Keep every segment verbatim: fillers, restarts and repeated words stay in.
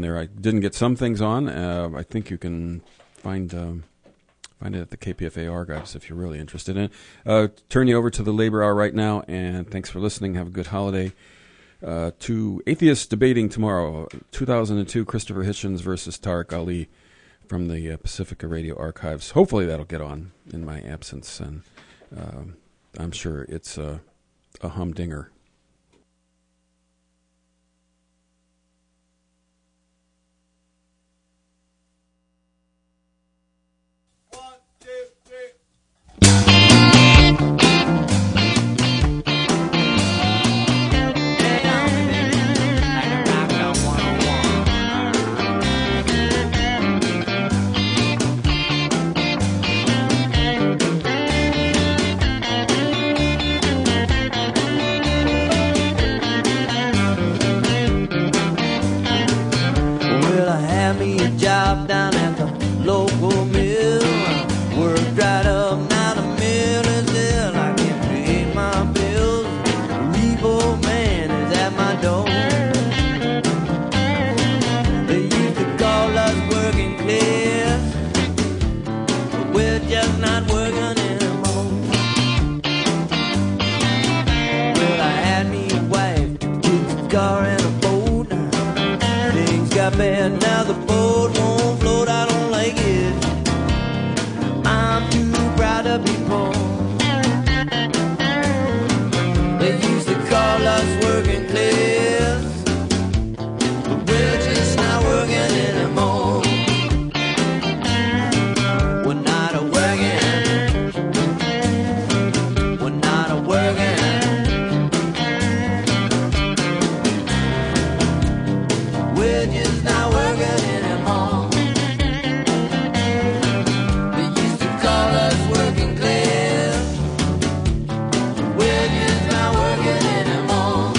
there. I didn't get some things on. Uh, I think you can find um, find it at the K P F A archives if you're really interested in it. Uh, turn you over to the Labor Hour right now, and thanks for listening. Have a good holiday. Uh, to Atheists Debating tomorrow, two thousand two, Christopher Hitchens versus Tariq Ali from the uh, Pacifica Radio archives. Hopefully that'll get on in my absence, and uh, I'm sure it's a, a humdinger. Down at the local mill, work right up, now the mill is ill. I can't pay my bills, the repo man is at my door. They used to call us working class, but we're just not working anymore. Well, I had me a wife, kids, a car and a boat. Things got bad, now the boat won't float, I don't like it. I'm too proud to be poor. They used to call us working class, but we're just not working anymore. We're not a working, we're not a working. We're just not working anymore. They used to call us working class. We're just not working anymore.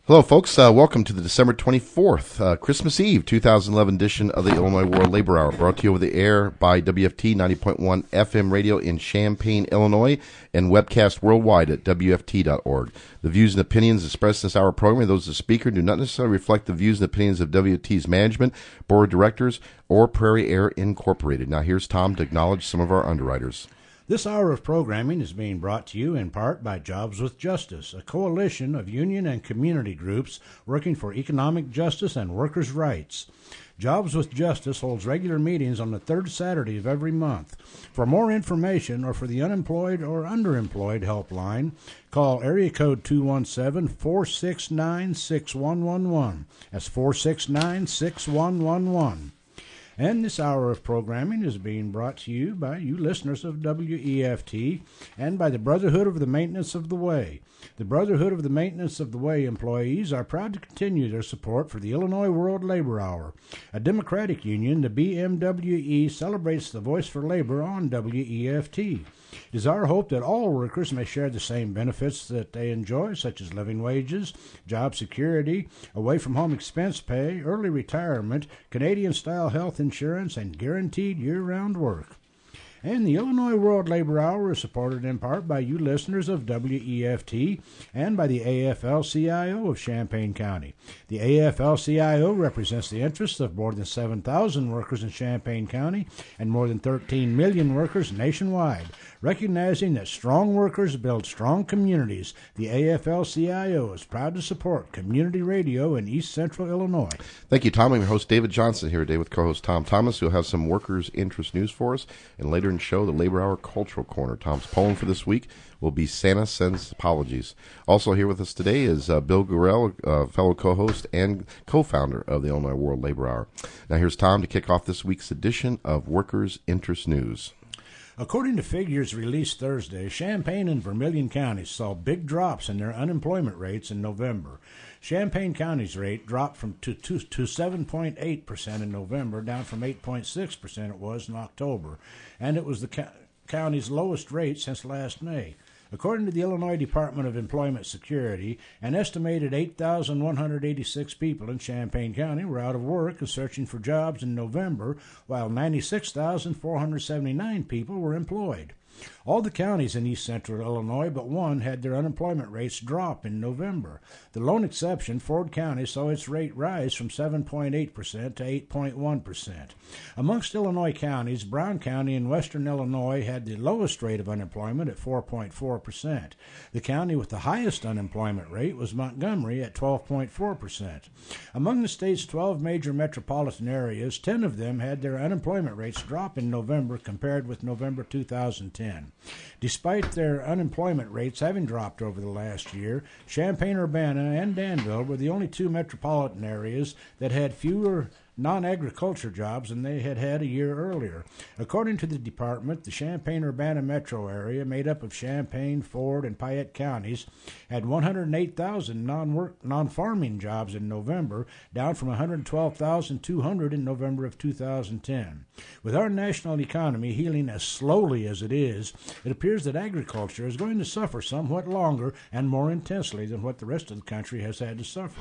Hello, folks. Uh, welcome to the December twenty-fourth, uh, Christmas Eve, two thousand eleven edition of the Illinois World Labor Hour, brought to you over the air by W F T ninety point one F M radio in Champaign, Illinois, and webcast worldwide at W F T dot org. The views and opinions expressed in this hour program, those of the speaker, do not necessarily reflect the views and opinions of W F T's management, board of directors, or Prairie Air Incorporated. Now, here's Tom to acknowledge some of our underwriters. This hour of programming is being brought to you in part by Jobs with Justice, a coalition of union and community groups working for economic justice and workers' rights. Jobs with Justice holds regular meetings on the third Saturday of every month. For more information or for the unemployed or underemployed helpline, call area code two one seven, four six nine, six one one one. That's four six nine, six one one one. And this hour of programming is being brought to you by you listeners of W E F T and by the Brotherhood of the Maintenance of the Way. The Brotherhood of the Maintenance of the Way employees are proud to continue their support for the Illinois World Labor Hour. A Democratic union, the B M W E celebrates the Voice for Labor on W E F T. It is our hope that all workers may share the same benefits that they enjoy, such as living wages, job security, away-from-home expense pay, early retirement, Canadian-style health insurance, and guaranteed year-round work. And the Illinois World Labor Hour is supported in part by you listeners of W E F T and by the A F L C I O of Champaign County. The A F L C I O represents the interests of more than seven thousand workers in Champaign County and more than thirteen million workers nationwide. Recognizing that strong workers build strong communities, the A F L C I O is proud to support community radio in East Central Illinois. Thank you, Tom. I'm your host, David Johnson, here today with co-host Tom Thomas, who will have some workers' interest news for us. And later in the show, the Labor Hour Cultural Corner. Tom's poem for this week will be Santa Sends Apologies. Also here with us today is uh, Bill Gurrell, uh, fellow co-host and co-founder of the Illinois World Labor Hour. Now here's Tom to kick off this week's edition of Workers' Interest News. According to figures released Thursday, Champaign and Vermilion counties saw big drops in their unemployment rates in November. Champaign County's rate dropped from to, to, to seven point eight percent in November, down from eight point six percent it was in October, and it was the co- county's lowest rate since last May. According to the Illinois Department of Employment Security, an estimated eight thousand one hundred eighty-six people in Champaign County were out of work and searching for jobs in November, while ninety-six thousand four hundred seventy-nine people were employed. All the counties in East Central Illinois but one had their unemployment rates drop in November. The lone exception, Ford County, saw its rate rise from seven point eight percent to eight point one percent. Amongst Illinois counties, Brown County in western Illinois had the lowest rate of unemployment at four point four percent. The county with the highest unemployment rate was Montgomery at twelve point four percent. Among the state's twelve major metropolitan areas, ten of them had their unemployment rates drop in November compared with November two thousand ten. Despite their unemployment rates having dropped over the last year, Champaign-Urbana and Danville were the only two metropolitan areas that had fewer non-agriculture jobs than they had had a year earlier. According to the department, the Champaign-Urbana metro area, made up of Champaign, Ford, and Piatt counties, had one hundred eight thousand non-work, non-farming jobs in November, down from one hundred twelve thousand two hundred in November of two thousand ten. With our national economy healing as slowly as it is, it appears that agriculture is going to suffer somewhat longer and more intensely than what the rest of the country has had to suffer.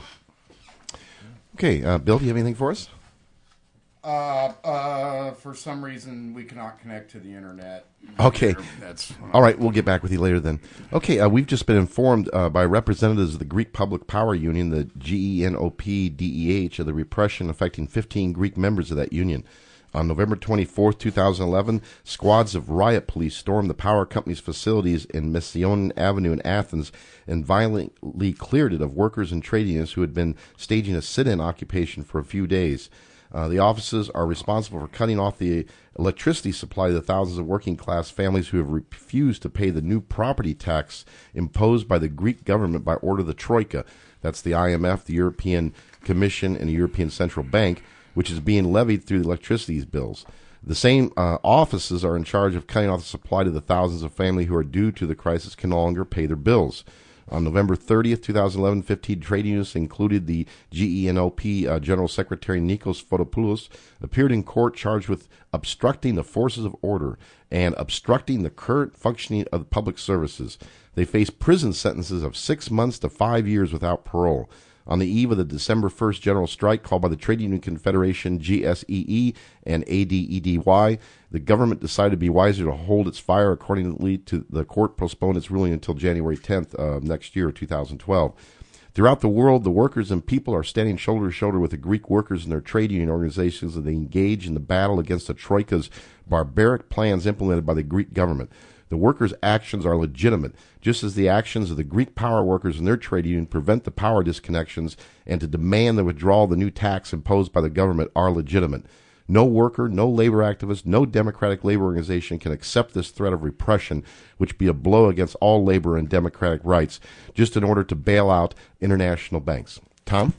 Okay, uh, Bill, do you have anything for us? Uh, uh, for some reason, we cannot connect to the internet. Okay. That's all right. We'll get back with you later then. Okay, uh, we've just been informed uh, by representatives of the Greek Public Power Union, the G E N O P D E H, of the repression affecting fifteen Greek members of that union. On November twenty-fourth, twenty eleven, squads of riot police stormed the power company's facilities in Missionin Avenue in Athens and violently cleared it of workers and trade unions who had been staging a sit-in occupation for a few days. Uh, the officers are responsible for cutting off the electricity supply to the thousands of working-class families who have refused to pay the new property tax imposed by the Greek government by order of the Troika. That's the I M F, the European Commission, and the European Central Bank, which is being levied through the electricity bills. The same uh, offices are in charge of cutting off the supply to the thousands of families who are due to the crisis can no longer pay their bills. On November thirtieth, twenty eleven, fifteen trade unions, included the G E N O P uh, General Secretary Nikos Fotopoulos, appeared in court charged with obstructing the forces of order and obstructing the current functioning of the public services. They face prison sentences of six months to five years without parole. On the eve of the December first general strike called by the Trade Union Confederation, G S E E, and A D E D Y, the government decided to be wiser to hold its fire. Accordingly, to the court postponed its ruling until January tenth of next year, two thousand twelve. Throughout the world, the workers and people are standing shoulder to shoulder with the Greek workers and their trade union organizations as they engage in the battle against the Troika's barbaric plans implemented by the Greek government. The workers' actions are legitimate, just as the actions of the Greek power workers and their trade union prevent the power disconnections and to demand the withdrawal of the new tax imposed by the government are legitimate. No worker, no labor activist, no democratic labor organization can accept this threat of repression, which be a blow against all labor and democratic rights, just in order to bail out international banks. Tom?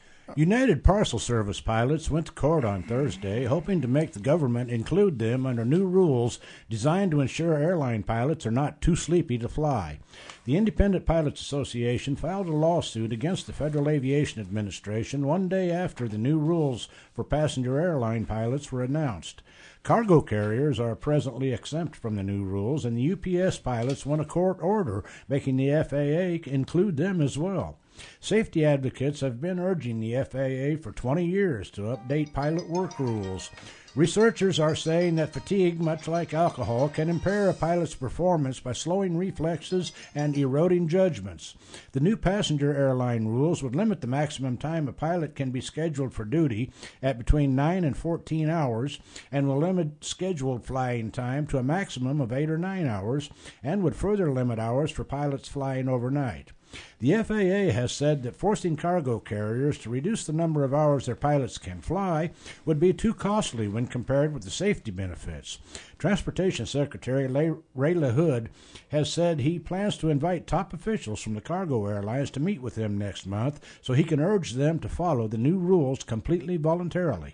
United Parcel Service pilots went to court on Thursday, hoping to make the government include them under new rules designed to ensure airline pilots are not too sleepy to fly. The Independent Pilots Association filed a lawsuit against the Federal Aviation Administration one day after the new rules for passenger airline pilots were announced. Cargo carriers are presently exempt from the new rules, and the U P S pilots won a court order making the F A A include them as well. Safety advocates have been urging the F A A for twenty years to update pilot work rules. Researchers are saying that fatigue, much like alcohol, can impair a pilot's performance by slowing reflexes and eroding judgments. The new passenger airline rules would limit the maximum time a pilot can be scheduled for duty at between nine and fourteen hours, and will limit scheduled flying time to a maximum of eight or nine hours, and would further limit hours for pilots flying overnight. The F A A has said that forcing cargo carriers to reduce the number of hours their pilots can fly would be too costly when compared with the safety benefits. Transportation Secretary Ray LaHood has said he plans to invite top officials from the cargo airlines to meet with him next month so he can urge them to follow the new rules completely voluntarily.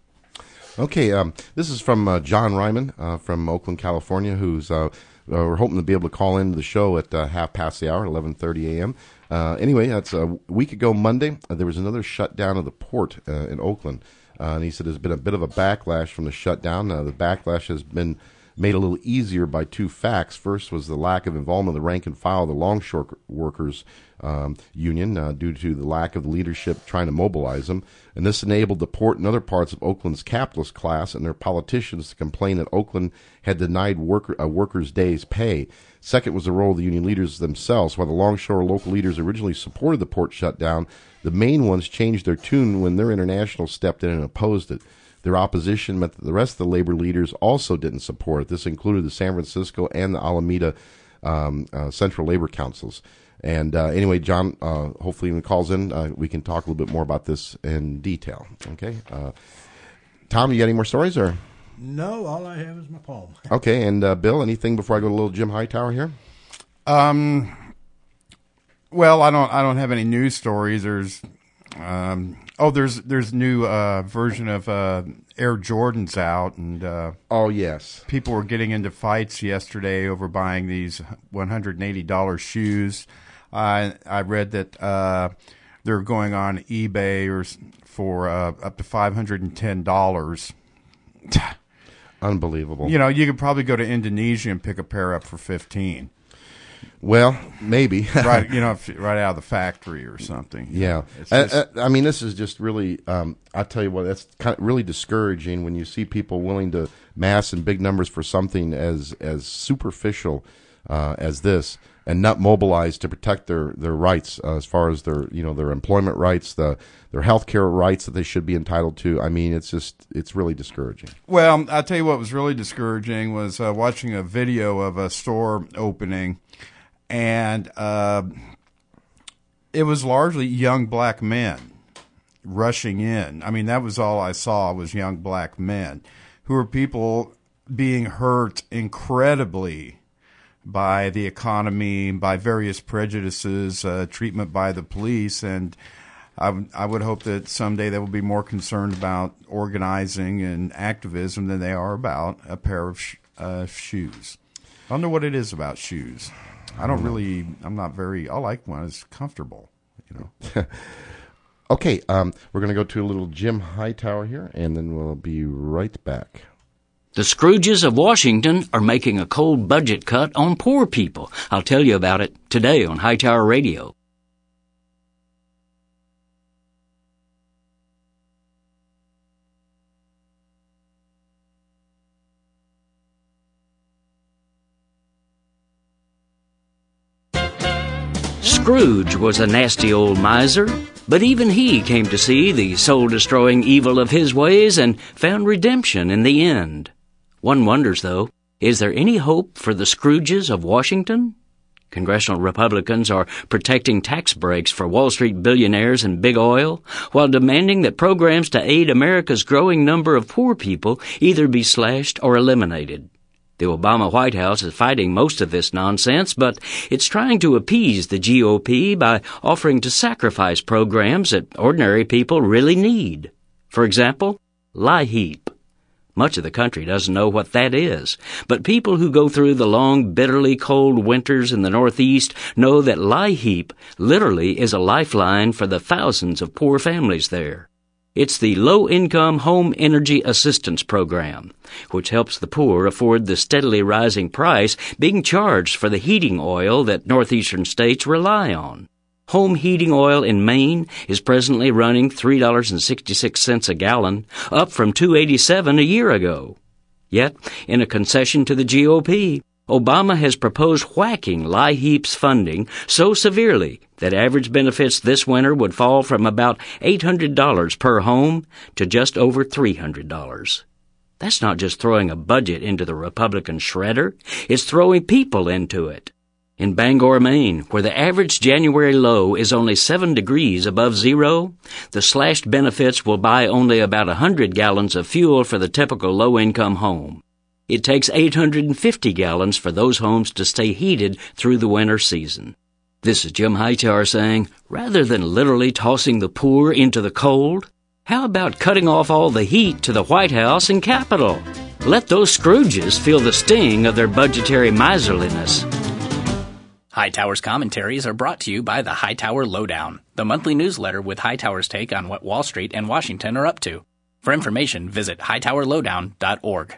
Okay, um, this is from uh, John Ryman uh, from Oakland, California, who's uh, uh, we're hoping to be able to call into the show at uh, half past the hour, eleven thirty a.m. Uh, anyway, that's a week ago Monday. Uh, there was another shutdown of the port uh, in Oakland, uh, and he said there's been a bit of a backlash from the shutdown. Uh, the backlash has been made a little easier by two facts. First was the lack of involvement of the rank and file of the longshore workers um, union uh, due to the lack of leadership trying to mobilize them. And this enabled the port and other parts of Oakland's capitalist class and their politicians to complain that Oakland had denied worker, a workers' day's pay. Second was the role of the union leaders themselves. While the longshore local leaders originally supported the port shutdown, the main ones changed their tune when their international stepped in and opposed it. Their opposition meant that the rest of the labor leaders also didn't support it. This included the San Francisco and the Alameda um, uh, Central Labor Councils. And uh, anyway, John, uh, hopefully when he calls in, uh, we can talk a little bit more about this in detail. Okay, uh, Tom, you got any more stories? Or no, all I have is my poem. Okay, and uh, Bill, anything before I go to little Jim Hightower here? Um. Well, I don't. I don't have any news stories. There's. Um, oh, there's there's new uh, version of uh, Air Jordans out, and uh, oh yes, people were getting into fights yesterday over buying these one hundred eighty dollars shoes. I I read that uh, they're going on eBay or for uh, up to five hundred and ten dollars. Unbelievable. You know, you could probably go to Indonesia and pick a pair up for fifteen. Well, maybe. right, you know, right out of the factory or something. Yeah. Just, I, I, I mean, this is just really, um, I tell you what, that's kind of really discouraging when you see people willing to mass in big numbers for something as as superficial uh, as this and not mobilize to protect their, their rights uh, as far as their, you know, their employment rights, the their health care rights that they should be entitled to. I mean, it's just, it's really discouraging. Well, I'll tell you what was really discouraging was uh, watching a video of a store opening. And uh, it was largely young black men rushing in. I mean, that was all I saw was young black men who were people being hurt incredibly by the economy, by various prejudices, uh, treatment by the police. And I, w- I would hope that someday they will be more concerned about organizing and activism than they are about a pair of sh- uh, shoes. I don't know what it is about shoes. I don't really, I'm not very, I like one. It's comfortable, you know. Okay, um, we're going to go to a little Jim Hightower here, and then we'll be right back. The Scrooges of Washington are making a cold budget cut on poor people. I'll tell you about it today on Hightower Radio. Scrooge was a nasty old miser, but even he came to see the soul-destroying evil of his ways and found redemption in the end. One wonders, though, is there any hope for the Scrooges of Washington? Congressional Republicans are protecting tax breaks for Wall Street billionaires and big oil, while demanding that programs to aid America's growing number of poor people either be slashed or eliminated. The Obama White House is fighting most of this nonsense, but it's trying to appease the G O P by offering to sacrifice programs that ordinary people really need. For example, LIHEAP. Much of the country doesn't know what that is, but people who go through the long, bitterly cold winters in the Northeast know that LIHEAP literally is a lifeline for the thousands of poor families there. It's the Low-Income Home Energy Assistance Program, which helps the poor afford the steadily rising price being charged for the heating oil that northeastern states rely on. Home heating oil in Maine is presently running three dollars and sixty-six cents a gallon, up from two dollars and eighty-seven cents a year ago. Yet, in a concession to the G O P, Obama has proposed whacking LIHEAP's funding so severely that average benefits this winter would fall from about eight hundred dollars per home to just over three hundred dollars. That's not just throwing a budget into the Republican shredder, it's throwing people into it. In Bangor, Maine, where the average January low is only seven degrees above zero, the slashed benefits will buy only about one hundred gallons of fuel for the typical low-income home. It takes eight hundred fifty gallons for those homes to stay heated through the winter season. This is Jim Hightower saying, rather than literally tossing the poor into the cold, how about cutting off all the heat to the White House and Capitol? Let those Scrooges feel the sting of their budgetary miserliness. Hightower's commentaries are brought to you by the Hightower Lowdown, the monthly newsletter with Hightower's take on what Wall Street and Washington are up to. For information, visit hightower lowdown dot org.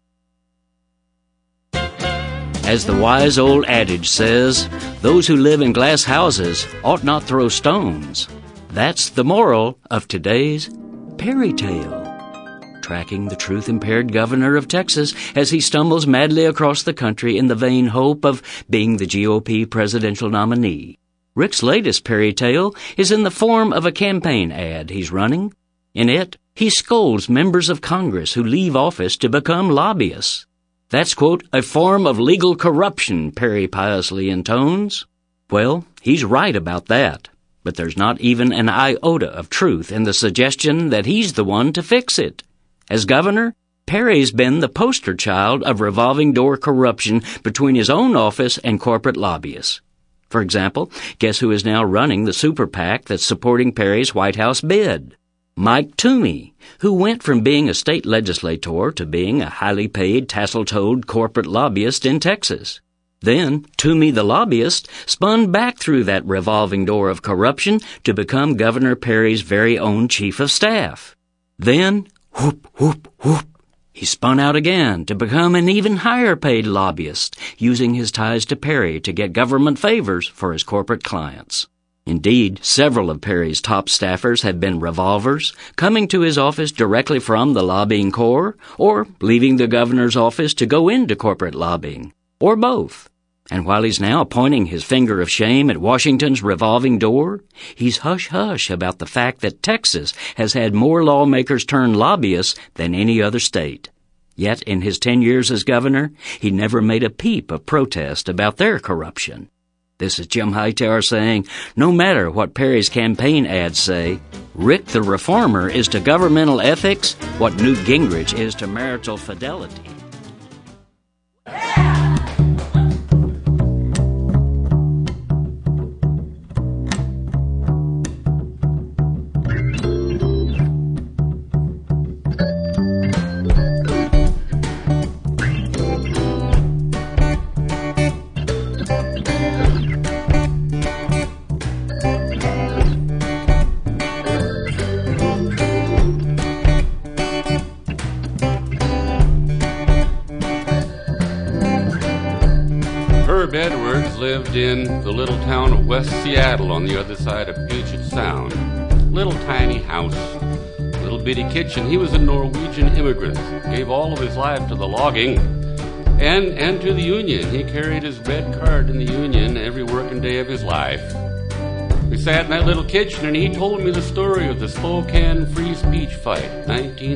As the wise old adage says, those who live in glass houses ought not throw stones. That's the moral of today's Perry Tale. Tracking the truth-impaired governor of Texas as he stumbles madly across the country in the vain hope of being the G O P presidential nominee. Rick's latest Perry Tale is in the form of a campaign ad he's running. In it, he scolds members of Congress who leave office to become lobbyists. That's, quote, a form of legal corruption, Perry piously intones. Well, he's right about that, but there's not even an iota of truth in the suggestion that he's the one to fix it. As governor, Perry's been the poster child of revolving door corruption between his own office and corporate lobbyists. For example, guess who is now running the super PAC that's supporting Perry's White House bid? Mike Toomey, who went from being a state legislator to being a highly paid, tassel-toed corporate lobbyist in Texas. Then, Toomey the lobbyist spun back through that revolving door of corruption to become Governor Perry's very own chief of staff. Then, whoop, whoop, whoop, he spun out again to become an even higher-paid lobbyist, using his ties to Perry to get government favors for his corporate clients. Indeed, several of Perry's top staffers have been revolvers, coming to his office directly from the lobbying corps, or leaving the governor's office to go into corporate lobbying, or both. And while he's now pointing his finger of shame at Washington's revolving door, he's hush-hush about the fact that Texas has had more lawmakers turn lobbyists than any other state. Yet, in his ten years as governor, he never made a peep of protest about their corruption. This is Jim Hightower saying, no matter what Perry's campaign ads say, Rick the Reformer is to governmental ethics what Newt Gingrich is to marital fidelity. Herb Edwards lived in the little town of West Seattle on the other side of Puget Sound. Little tiny house, little bitty kitchen. He was a Norwegian immigrant, gave all of his life to the logging and, and to the union. He carried his red card in the union every working day of his life. We sat in that little kitchen, and he told me the story of the Spokane Free Speech Fight, nineteen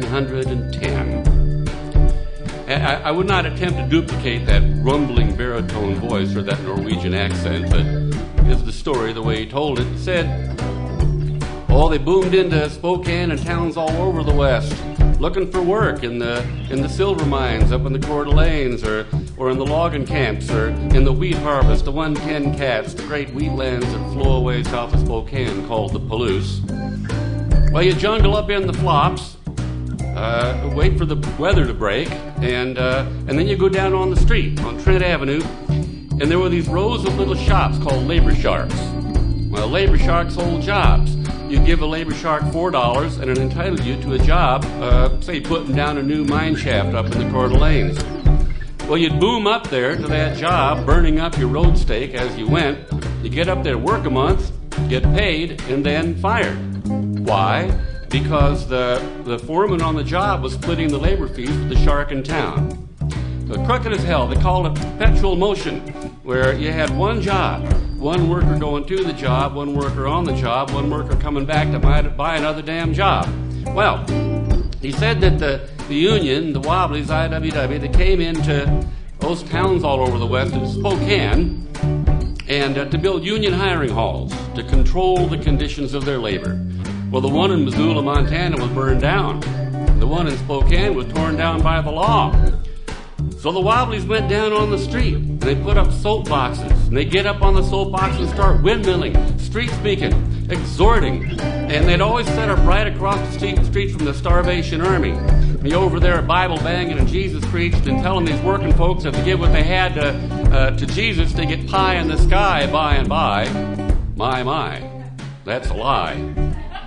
ten. I, I would not attempt to duplicate that rumbling baritone voice or that Norwegian accent, but is the story the way he told it. He said, oh, they boomed into Spokane and towns all over the West, looking for work in the in the silver mines up in the Coeur d'Alenes, or or in the logging camps, or in the wheat harvest, the one ten cats, the great wheatlands that flow away south of Spokane called the Palouse. Well, you jungle up in the flops, uh, wait for the weather to break, and uh, and then you go down on the street on Trent Avenue, and there were these rows of little shops called labor sharks. Well, labor sharks hold jobs. You give a labor shark four dollars, and it entitled you to a job, uh, say putting down a new mine shaft up in the Coeur d'Alenes. Well, you'd boom up there to that job, burning up your road stake as you went. You get up there, work a month, get paid, and then fired. Why? Because the, the foreman on the job was splitting the labor fees with the shark in town. So crooked as hell. They called it perpetual motion, where you had one job, one worker going to the job, one worker on the job, one worker coming back to buy, buy another damn job. Well, he said that the, the union, the Wobblies, I W W, they came into those towns all over the West, in Spokane, and uh, to build union hiring halls to control the conditions of their labor. Well, the one in Missoula, Montana was burned down. The one in Spokane was torn down by the law. So the Wobblies went down on the street, and they put up soapboxes, and they get up on the soapbox and start windmilling, street speaking, exhorting, and they'd always set up right across the street, street from the Starvation Army. And you over there Bible banging and Jesus preached and telling these working folks that to give what they had to, uh, to Jesus to get pie in the sky by and by. My, my, that's a lie.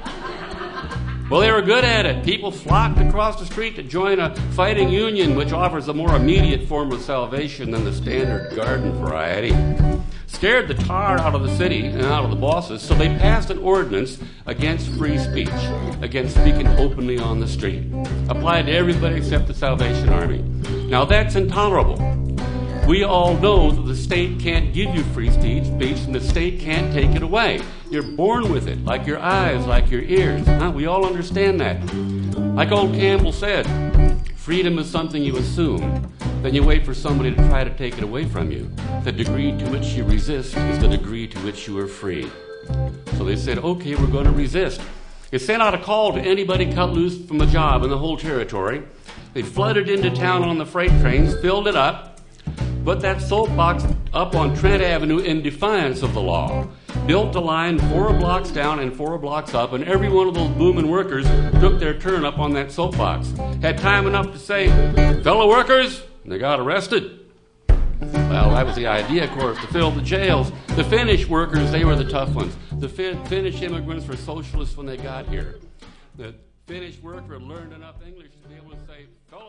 Well, they were good at it. People flocked across the street to join a fighting union, which offers a more immediate form of salvation than the standard garden variety. Scared the tar out of the city and out of the bosses, so they passed an ordinance against free speech, against speaking openly on the street. Applied to everybody except the Salvation Army. Now, that's intolerable. We all know that the state can't give you free speech, and the state can't take it away. You're born with it, like your eyes, like your ears. Huh? We all understand that. Like old Campbell said, freedom is something you assume. Then you wait for somebody to try to take it away from you. The degree to which you resist is the degree to which you are free. So they said, okay, we're going to resist. They sent out a call to anybody cut loose from a job in the whole territory. They flooded into town on the freight trains, filled it up, put that soapbox up on Trent Avenue in defiance of the law, built a line four blocks down and four blocks up, and every one of those booming workers took their turn up on that soapbox. Had time enough to say, fellow workers, and they got arrested. Well, that was the idea, of course, to fill the jails. The Finnish workers, they were the tough ones. The fin- Finnish immigrants were socialists when they got here. The Finnish worker had learned enough English to be able to say, fellow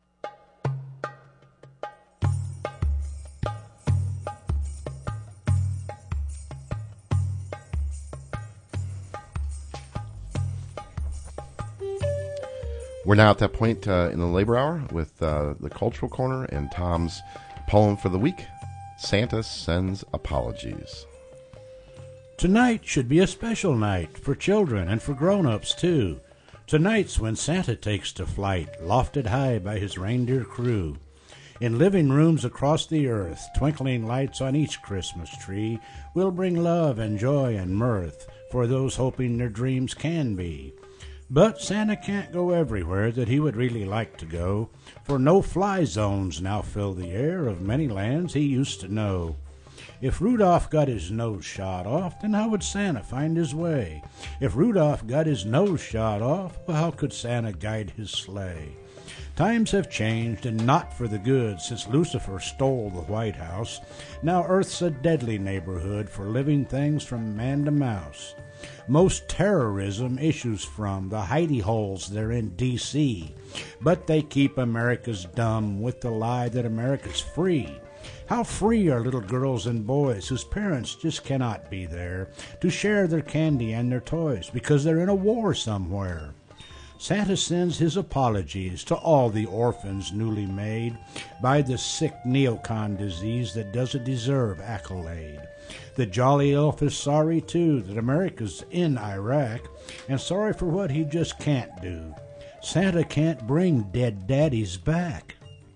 We're now at that point uh, in the labor hour with uh, the Cultural Corner and Tom's poem for the week, Santa Sends Apologies. Tonight should be a special night for children and for grown-ups, too. Tonight's when Santa takes to flight, lofted high by his reindeer crew. In living rooms across the earth, twinkling lights on each Christmas tree will bring love and joy and mirth for those hoping their dreams can be. But Santa can't go everywhere that he would really like to go, for no-fly zones now fill the air of many lands he used to know. If Rudolph got his nose shot off, then how would Santa find his way? If Rudolph got his nose shot off, well, how could Santa guide his sleigh? Times have changed, and not for the good, since Lucifer stole the White House. Now Earth's a deadly neighborhood for living things from man to mouse. Most terrorism issues from the hidey holes there in D C, but they keep Americans dumb with the lie that America's free. How free are little girls and boys whose parents just cannot be there to share their candy and their toys because they're in a war somewhere? Santa sends his apologies to all the orphans newly made by the sick neocon disease that doesn't deserve accolade. The jolly elf is sorry, too, that America's in Iraq, and sorry for what he just can't do. Santa can't bring dead daddies back.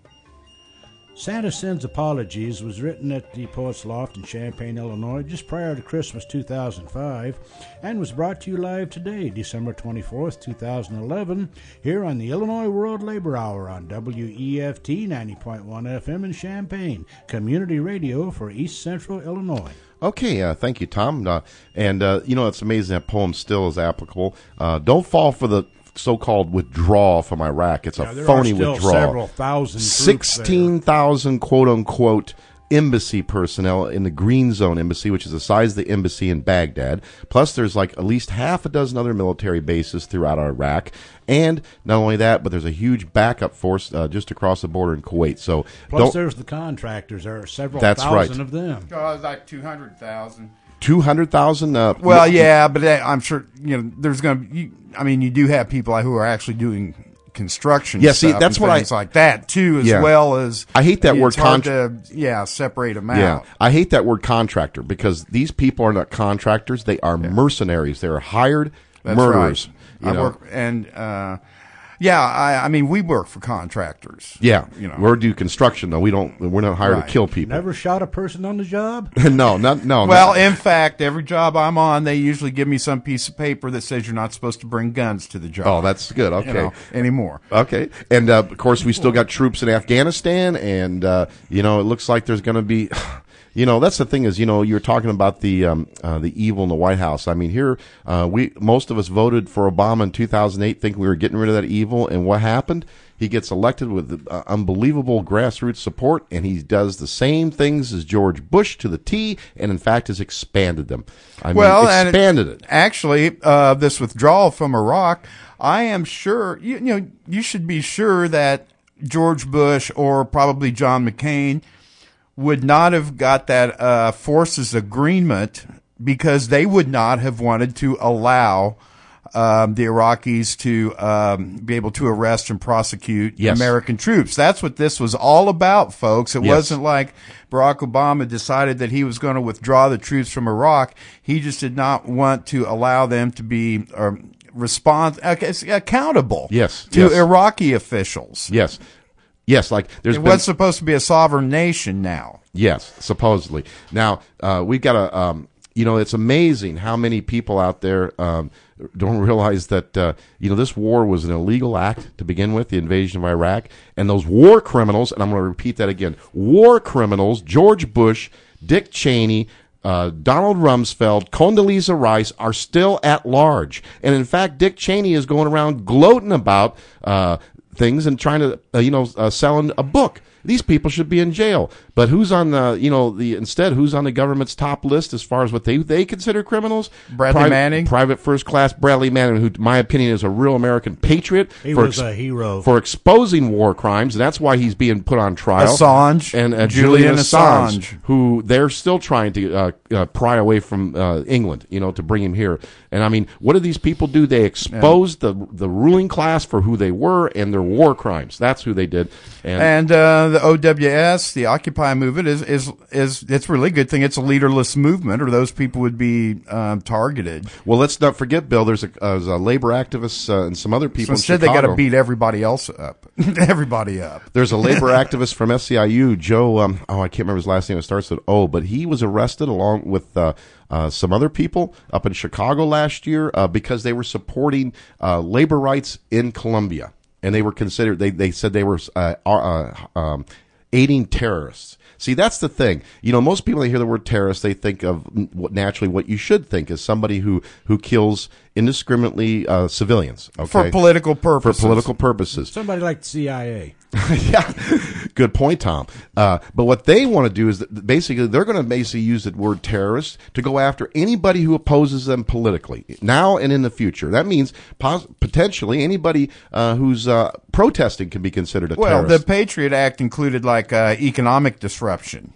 Santa Sends Apologies was written at the Poets Loft in Champaign, Illinois, just prior to Christmas two thousand five, and was brought to you live today, December twenty-fourth, two thousand eleven, here on the Illinois World Labor Hour on W E F T ninety point one F M in Champaign, community radio for East Central Illinois. Okay, uh, thank you, Tom. Uh, and, uh, you know, it's amazing that poem still is applicable. Uh, don't fall for the so-called withdrawal from Iraq. It's a yeah, there phony are still withdrawal. Several thousand sixteen thousand quote-unquote embassy personnel in the Green Zone Embassy, which is the size of the embassy in Baghdad. Plus, there's like at least half a dozen other military bases throughout Iraq. And not only that, but there's a huge backup force uh, just across the border in Kuwait. So, Plus, don't, there's the contractors. There are several That's thousand right. of them. Oh, it's like two hundred thousand. two hundred thousand? Uh, Well, yeah, but that, I'm sure, you know, there's going to, I mean, you do have people who are actually doing construction Yeah, see, stuff that's and what I- things like that, too, as Yeah. well as... I hate that it's word hard contr- to, yeah, separate them Yeah, out. I hate that word contractor because these people are not contractors. They are mercenaries. They are hired That's murderers. right. You I know? work, and, uh, yeah, I, I mean, we work for contractors. Yeah, You know. we're do construction though. We don't. We're not hired Right. to kill people. Never shot a person on the job? no, not no. Well, no. in fact, every job I'm on, they usually give me some piece of paper that says you're not supposed to bring guns to the job. Oh, that's good. Okay. You know, anymore. Okay, and uh, of course we still got troops in Afghanistan, and uh, you know it looks like there's going to be, you know, that's the thing is, you know, you're talking about the um, uh, the evil in the White House. I mean, here uh, we most of us voted for Obama in two thousand eight, thinking we were getting rid of that evil, and what happened? He gets elected with uh, unbelievable grassroots support, and he does the same things as George Bush to the T, and in fact has expanded them. I Well, mean, and expanded it. Actually, uh, this withdrawal from Iraq, I am sure, you, you know, you should be sure that George Bush or probably John McCain would not have got that uh, forces agreement because they would not have wanted to allow um, the Iraqis to um, be able to arrest and prosecute Yes. American troops. That's what this was all about, folks. It Yes. wasn't like Barack Obama decided that he was going to withdraw the troops from Iraq. He just did not want to allow them to be um, respons- uh, accountable Yes. to Yes. Iraqi officials. Yes, yes. Like there's It been was supposed to be a sovereign nation now. Yes, supposedly. Now, uh, we've got a, um, you know, it's amazing how many people out there um, don't realize that, uh, you know, this war was an illegal act to begin with, the invasion of Iraq. And those war criminals, and I'm going to repeat that again, war criminals, George Bush, Dick Cheney, uh, Donald Rumsfeld, Condoleezza Rice are still at large. And in fact, Dick Cheney is going around gloating about uh, things and trying to, uh, you know, uh, selling a book. These people should be in jail. But who's on the, you know, the instead, who's on the government's top list as far as what they they consider criminals? Bradley Private, Manning? Private First Class Bradley Manning, who, in my opinion, is a real American patriot. He for was a hero. For exposing war crimes, and that's why he's being put on trial. Assange. And uh, Julian Julian Assange, Assange. who they're still trying to uh, uh, pry away from uh, England, you know, to bring him here. And I mean, what do these people do? They exposed the the ruling class for who they were and their war crimes. That's who they did. And, And uh, the O W S, the Occupy movement, is is is it's a really good thing. It's a leaderless movement, or those people would be um, targeted. well, let's not forget, Bill. There's a, uh, there's a labor activist uh, and some other So people. instead, in they got to Chicago. beat everybody else up. everybody up. There's a labor activist from S C I U, Joe. Um, oh, I can't remember his last name. It starts with O, but he was arrested along with uh, uh, some other people up in Chicago last year uh, because they were supporting uh, labor rights in Colombia, and they were considered. They they said they were uh, uh, um, aiding terrorists. See, that's the thing. You know, most people, they hear the word terrorist, they think of what, naturally what you should think is somebody who, who kills indiscriminately uh, civilians. Okay? For political For purposes. political purposes. Somebody like the C I A. Yeah, good point, Tom. Uh, but what they want to do is that basically they're going to basically use the word terrorist to go after anybody who opposes them politically, now and in the future. That means pos- potentially anybody uh, who's uh, protesting can be considered a Well, terrorist. the Patriot Act included like uh, economic disruption.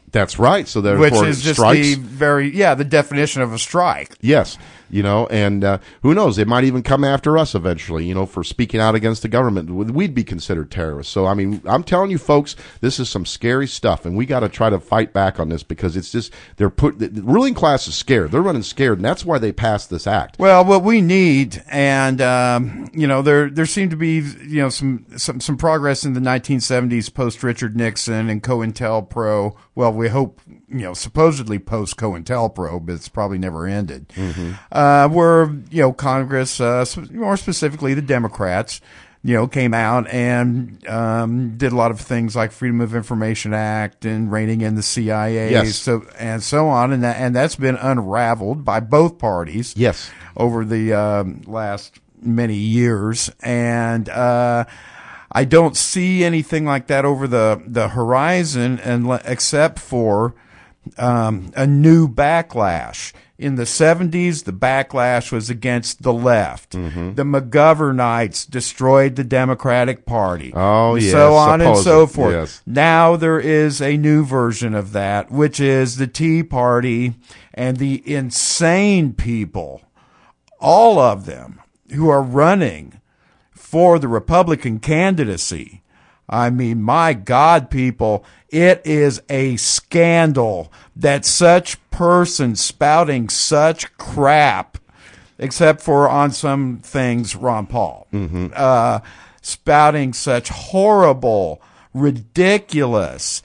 That's right. So therefore, which is just strikes. the very yeah the definition of a strike. Yes, you know, and uh, who knows? They might even come after us eventually. You know, for speaking out against the government, we'd be considered terrorists. So I mean, I'm telling you, folks, this is some scary stuff, and we got to try to fight back on this because it's just they're put. The ruling class is scared. They're running scared, and that's why they passed this act. Well, what we need, and um, you know, there there seemed to be you know some some some progress in the nineteen seventies post Richard Nixon and COINTELPRO. Well, we hope, you know, supposedly post COINTELPRO, but it's probably never ended. Mm-hmm. Uh, where, you know, Congress, uh, more specifically the Democrats, you know, came out and um, did a lot of things like Freedom of Information Act and reining in the C I A, yes. so and so on, and that and that's been unraveled by both parties, yes, over the um, last many years, and. Uh, I don't see anything like that over the, the horizon, and except for um, a new backlash. In the seventies, the backlash was against the left. Mm-hmm. The McGovernites destroyed the Democratic Party. Oh, yes. So on and so forth. Yes. Now there is a new version of that, which is the Tea Party and the insane people, all of them, who are running for the Republican candidacy. I mean, my God, people, it is a scandal that such persons spouting such crap, except for on some things, Ron Paul, mm-hmm. uh, spouting such horrible, ridiculous,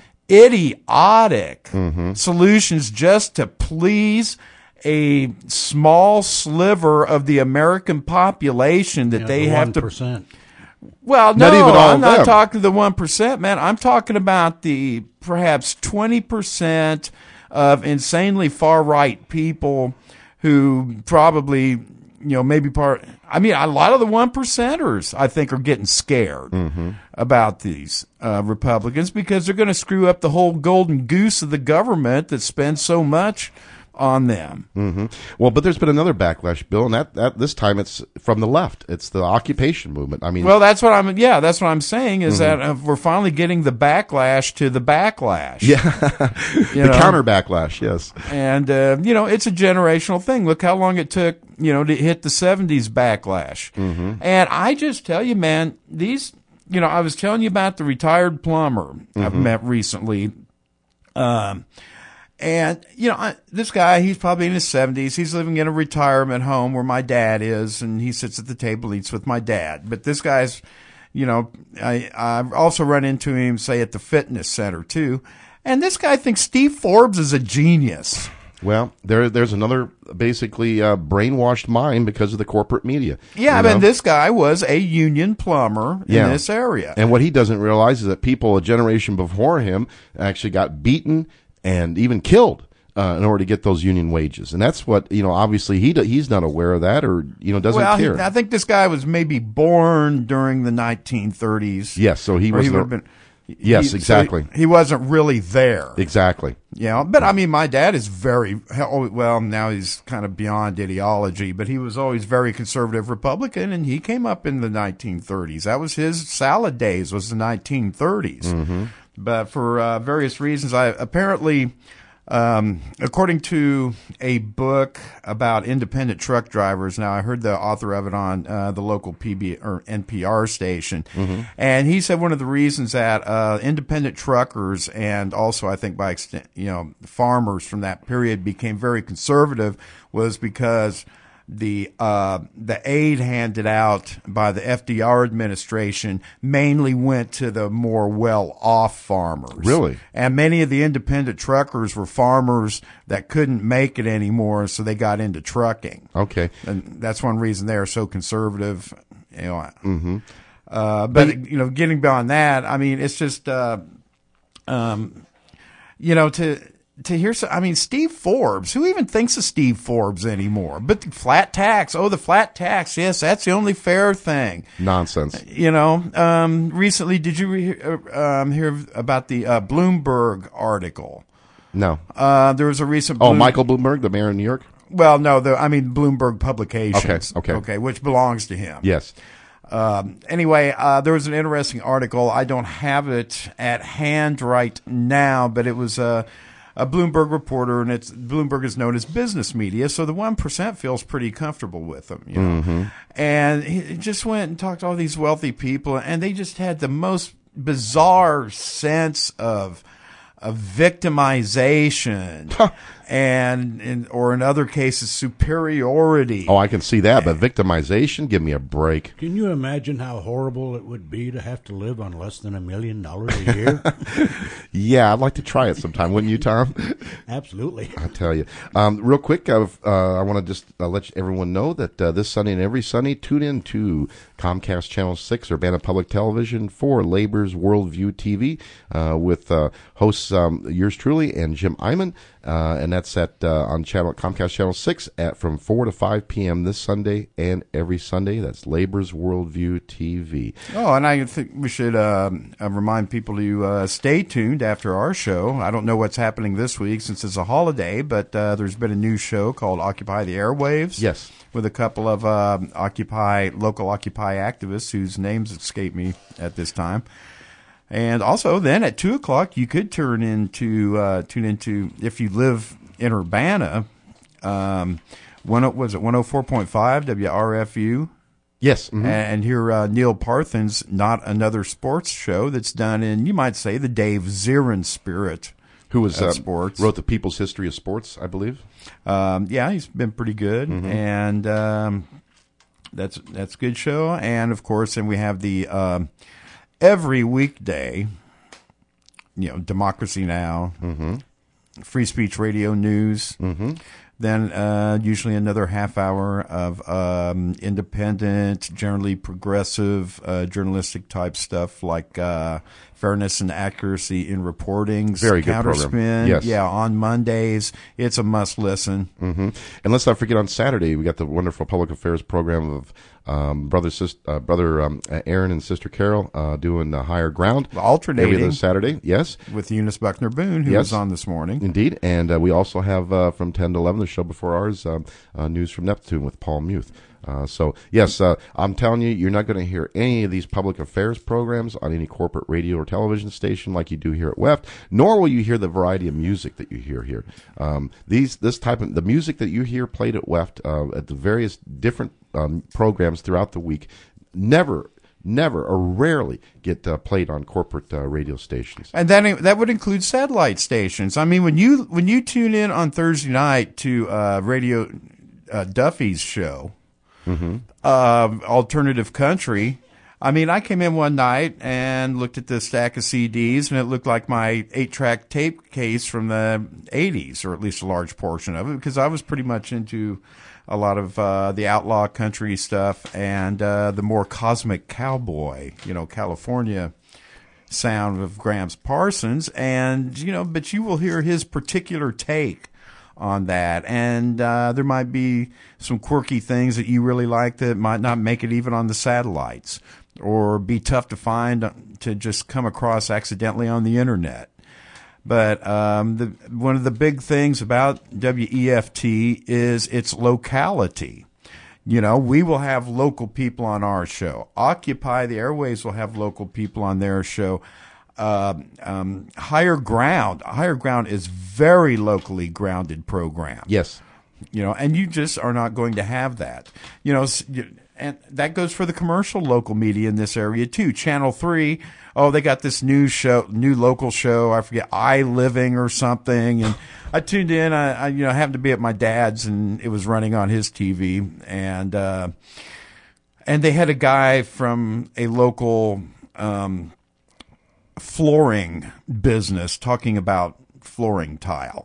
idiotic mm-hmm. solutions just to please a small sliver of the American population that yeah, they the have one percent. to. Well, no, not even all I'm of not them. talking the one percent, man. I'm talking about the perhaps twenty percent of insanely far right people who probably, you know, maybe part. I mean, a lot of the one percenters, I think, are getting scared mm-hmm. about these uh, Republicans because they're going to screw up the whole golden goose of the government that spends so much on them. Mm-hmm. Well, but there's been another backlash, Bill, and that, that this time it's from the left. It's the occupation movement. I mean, well, that's what I'm. Yeah, that's what I'm saying is mm-hmm. that uh, we're finally getting the backlash to the backlash. Yeah, the know? counter backlash. Yes, and uh, you know it's a generational thing. Look how long it took, you know, to hit the seventies backlash. Mm-hmm. And I just tell you, man, these. You know, I was telling you about the retired plumber mm-hmm. I've met recently. Um. And, you know, I, this guy, he's probably in his seventies. He's living in a retirement home where my dad is, and he sits at the table, eats with my dad. But this guy's, you know, I, I've also run into him, say, at the fitness center, too. And this guy thinks Steve Forbes is a genius. Well, there, there's another basically uh, brainwashed mind because of the corporate media. Yeah, I know? mean, this guy was a union plumber in yeah. this area. And what he doesn't realize is that people a generation before him actually got beaten and even killed uh, in order to get those union wages. And that's what, you know, obviously he do, he's not aware of that or, you know, doesn't well, care. He, I think this guy was maybe born during the nineteen thirties. Yes, so he was. He would have been. Yes, he, exactly. So he, he wasn't really there. Exactly. Yeah, but I mean, my dad is very, well, now he's kind of beyond ideology, but he was always very conservative Republican, and he came up in the nineteen thirties. That was his salad days, was the nineteen thirties. Mm-hmm. But for uh, various reasons, I apparently, um, according to a book about independent truck drivers, now I heard the author of it on uh, the local P B or N P R station, mm-hmm. and he said one of the reasons that uh, independent truckers and also I think by extent, you know, farmers from that period became very conservative was because the uh, the aid handed out by the F D R administration mainly went to the more well-off farmers. Really? And many of the independent truckers were farmers that couldn't make it anymore, so they got into trucking. Okay. And that's one reason they are so conservative. You know, mm-hmm. uh, but, but, you know, getting beyond that, I mean, it's just, uh, um, you know, to... To hear, so, I mean, Steve Forbes. Who even thinks of Steve Forbes anymore? But the flat tax. Oh, the flat tax. Yes, that's the only fair thing. Nonsense. You know. Um, recently, did you re- um, hear about the uh, Bloomberg article? No. Uh, there was a recent. Oh, Bloom- Michael Bloomberg, the mayor of New York. Well, no. The I mean Bloomberg Publications. Okay. Okay. Okay, which belongs to him. Yes. Um, anyway, uh, there was an interesting article. I don't have it at hand right now, but it was a. Uh, a Bloomberg reporter, and it's Bloomberg is known as business media, so the one percent feels pretty comfortable with him, you know. Mm-hmm. And he just went and talked to all these wealthy people, and they just had the most bizarre sense of of victimization and, and or in other cases superiority. Oh, I can see that, but victimization, give me a break. Can you imagine how horrible it would be to have to live on less than a million dollars a year? Yeah, I'd like to try it sometime, wouldn't you, Tom? Absolutely. I tell you. Um, real quick, uh, uh, I want to just uh, let everyone know that uh, this Sunday and every Sunday, tune in to Comcast Channel six, Urbana Public Television for Labor's Worldview T V uh, with uh, hosts um, yours truly and Jim Iman. Uh, and that's at uh, on channel Comcast Channel six at from four to five p.m. this Sunday and every Sunday. That's Labor's Worldview T V. Oh, and I think we should uh, uh, remind people to uh, stay tuned after our show. I don't know what's happening this week since it's a holiday, but uh, there's been a new show called Occupy the Airwaves. Yes. With a couple of uh, Occupy local Occupy activists whose names escape me at this time. And also, then at two o'clock, you could turn into uh, tune into if you live in Urbana. Um, one was it one hundred four point five W R F U. Yes, mm-hmm. And hear uh, Neil Parthen's Not Another Sports Show that's done in, you might say, the Dave Zirin spirit. Who was uh, sports. Wrote the People's History of Sports, I believe. Um, yeah, he's been pretty good, Mm-hmm. and um, that's that's a good show. And of course, then we have the um, every weekday, you know, Democracy Now, Mm-hmm. Free Speech Radio News. Mm-hmm. Then uh, usually another half hour of um, independent, generally progressive, uh, journalistic type stuff like uh, fairness and accuracy in reporting. Very good Counterspin. program. Yes. Yeah, on Mondays. It's a must listen. Mm-hmm. And let's not forget on Saturday, we got the wonderful public affairs program of um, brother, sis, uh, brother um, Aaron and Sister Carol uh, doing uh, Higher Ground. Alternating. Every other Saturday, yes. With Eunice Buckner Boone, who Yes. was on this morning. Indeed. And uh, we also have uh, from ten to eleven, the show before ours, um, uh, News from Neptune with Paul Muth. Uh, so, yes, uh, I'm telling you, you're not going to hear any of these public affairs programs on any corporate radio or television station like you do here at W E F T, nor will you hear the variety of music that you hear here. Um, these, this type of, the music that you hear played at W E F T, uh, at the various different um, programs throughout the week, never never or rarely get uh, played on corporate uh, radio stations. And that that would include satellite stations. I mean, when you when you tune in on Thursday night to uh, Radio uh, Duffy's show, Mm-hmm. uh, Alternative Country, I mean, I came in one night and looked at the stack of C Ds, and it looked like my eight-track tape case from the eighties, or at least a large portion of it, because I was pretty much into a lot of uh, the outlaw country stuff and uh, the more cosmic cowboy, you know, California sound of Grams Parsons. And, you know, but you will hear his particular take on that. And uh, there might be some quirky things that you really like that might not make it even on the satellites, or be tough to find to just come across accidentally on the internet. But um, the, one of the big things about W E F T is its locality. You know, we will have local people on our show. Occupy the Airwaves will have local people on their show. Uh, um, Higher Ground. Higher Ground is very locally grounded program. Yes. You know, and you just are not going to have that. You know, and that goes for the commercial local media in this area too. Channel three, oh, they got this new show, new local show. I forget, I Living or something. And I tuned in. I, I you know happened to be at my dad's, and it was running on his T V. And uh, and they had a guy from a local um, flooring business talking about flooring tile.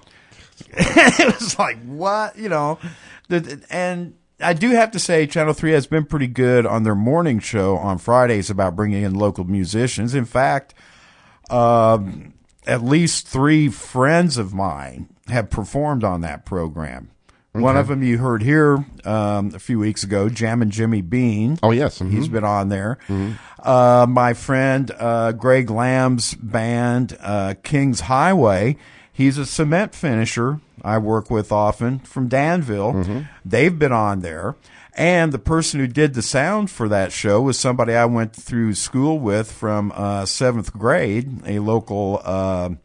It was like, what? You know, and I do have to say Channel three has been pretty good on their morning show on Fridays about bringing in local musicians. In fact, uh, at least three friends of mine have performed on that program. Okay. One of them you heard here um, a few weeks ago, Jammin' Jimmy Bean. Oh, yes. Mm-hmm. He's been on there. Mm-hmm. Uh, my friend uh, Greg Lamb's band, uh, King's Highway, he's a cement finisher I work with often from Danville. Mm-hmm. They've been on there. And the person who did the sound for that show was somebody I went through school with from uh, seventh grade, a local uh,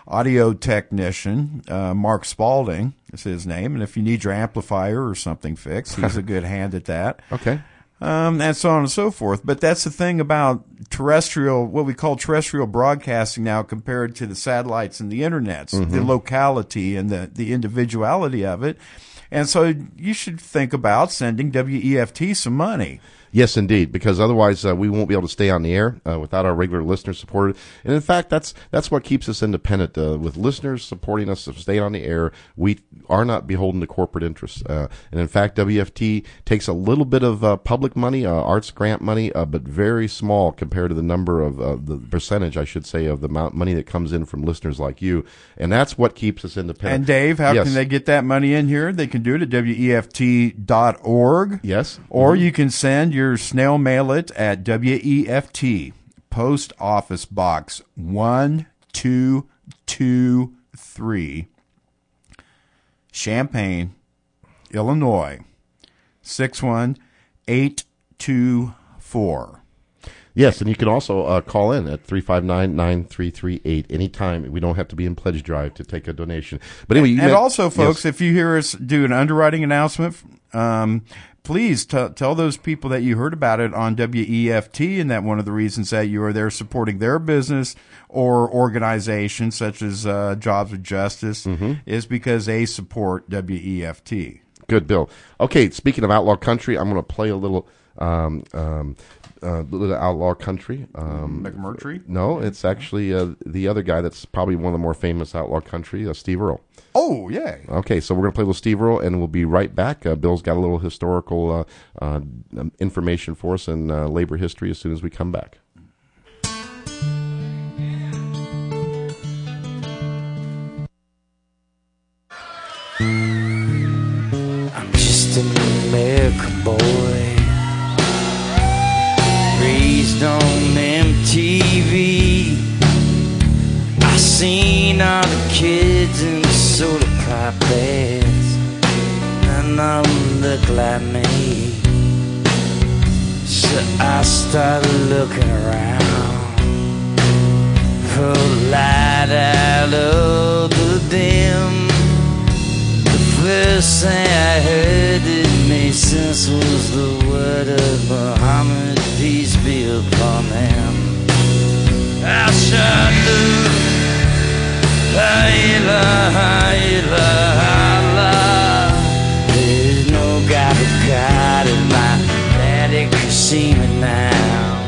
audio technician, uh, Mark Spalding is his name. And if you need your amplifier or something fixed, he's a good hand at that. Okay. Um, and so on and so forth. But that's the thing about terrestrial, what we call terrestrial broadcasting now compared to the satellites and the internets, mm-hmm. the locality and the, the individuality of it. And so you should think about sending W E F T some money. Yes, indeed, because otherwise uh, we won't be able to stay on the air uh, without our regular listeners support. And in fact, that's that's what keeps us independent. Uh, with listeners supporting us to stay on the air, we are not beholden to corporate interests. Uh, and in fact, W E F T takes a little bit of uh, public money, uh, arts grant money, uh, but very small compared to the number of uh, the percentage, I should say, of the amount money that comes in from listeners like you. And that's what keeps us independent. And Dave, how yes. can they get that money in here? They can do it at W E F T dot org. Yes. Or mm-hmm. you can send your snail mail it at W E F T, Post Office Box one two two three, Champaign, Illinois, six one eight two four. Yes, and you can also uh, call in at three five nine, nine three three eight anytime. We don't have to be in pledge drive to take a donation. But anyway, you and met, also, folks, yes. if you hear us do an underwriting announcement, um, please t- tell those people that you heard about it on W E F T and that one of the reasons that you are there supporting their business or organization such as uh, Jobs with Justice mm-hmm. is because they support W E F T. Good, Bill. Okay, speaking of outlaw country, I'm going to play a little um, um, uh, little outlaw country. Um, McMurtry? No, it's actually uh, the other guy that's probably one of the more famous outlaw country, uh, Steve Earle. Oh, yeah. Okay, so we're going to play a little Steve Earle, and we'll be right back. Uh, Bill's got a little historical uh, uh, information for us in uh, labor history as soon as we come back. I'm just an American boy, raised on M T V. I seen all the kids in soda pop bands, none of them look like me. So I started looking around for a light out of the dim. The first thing I heard that made sense was the word of Muhammad, peace be upon him. I shot loose, la ilaha illallah. There's no God but God, and my daddy can see me now.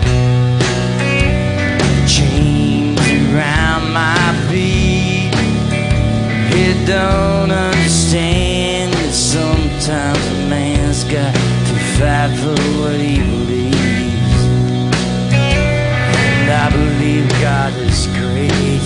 Chains around my feet, you don't understand that sometimes a man's got to fight for what he believes. And I believe God is great,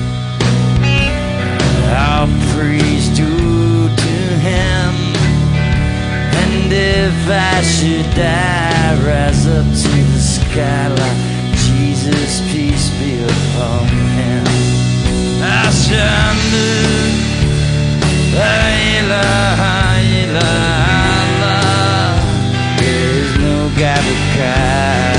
all praise due to him. And if I should die, rise up to the sky like Jesus, peace be upon him. I shall move, la ilaha illallah. There's no God but God.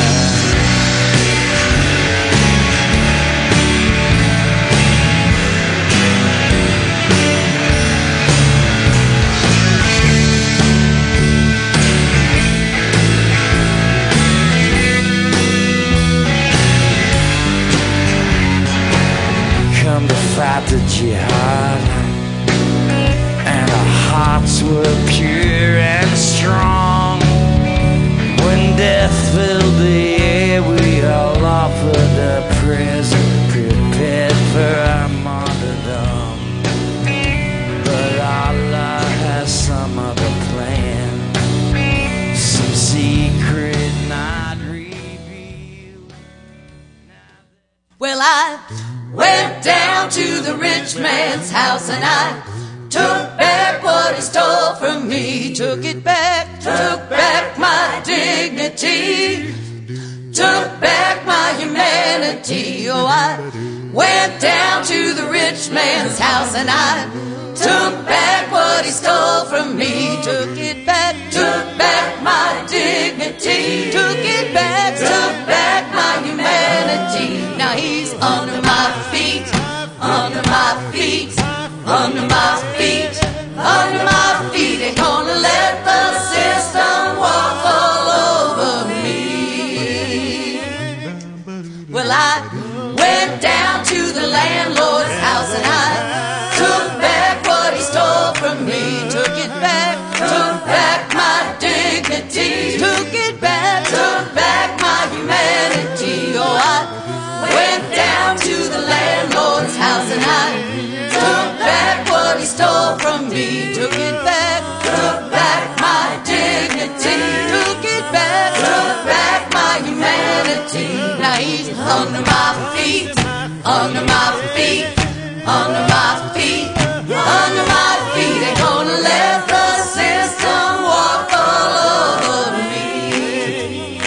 Come to fight the jihad, and our hearts were pure and strong. When death filled the air, we all offered our prayers, prepared for our martyrdom. But Allah has some other plan, some secret not revealed. Well, I went down to the rich man's house and I took back what he stole from me. Took it back, took back my dignity, took back my humanity. Oh, I went down to the rich man's house and I took back what he stole from me. Took it back, took back my dignity, took it back, took back my humanity. Now he's under my feet, under my I went down to the landlord's house and I took back what he stole from me. Took it back, took back my dignity. Took it back, took back my humanity. Oh, I went down to the landlord's house and I took back what he stole from me. Took it back, took back my dignity. Took it back, took back my humanity. Now he's under my feet, under my feet, under my feet, under my feet. Ain't gonna let the system walk all over me.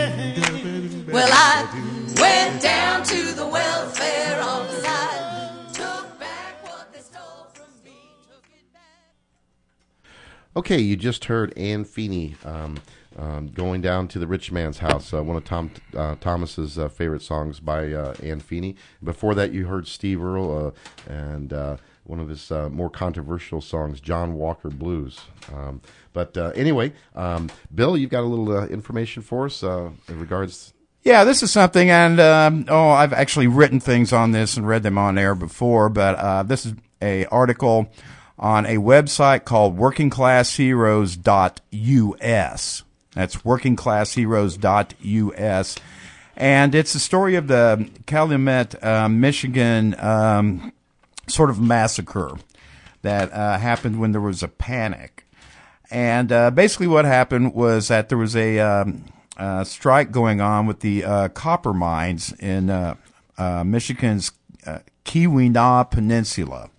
Well, I went down to the welfare office. I took back what they stole from me. Took it back. Okay, you just heard Ann Feeney um, um, going down to the rich man's house, uh, one of Tom uh, Thomas's uh, favorite songs by uh, Ann Feeney. Before that, you heard Steve Earle uh, and uh, one of his uh, more controversial songs, John Walker Blues. Um, but uh, anyway, um, Bill, you've got a little uh, information for us uh, in regards. Yeah, this is something, and um, oh, I've actually written things on this and read them on air before, but uh, this is a article on a website called working class heroes dot U S. That's working class heroes dot U S. And it's the story of the Calumet, uh, Michigan um, sort of massacre that uh, happened when there was a panic. And uh, basically what happened was that there was a um, uh, strike going on with the uh, copper mines in uh, uh, Michigan's uh, Keweenaw Peninsula.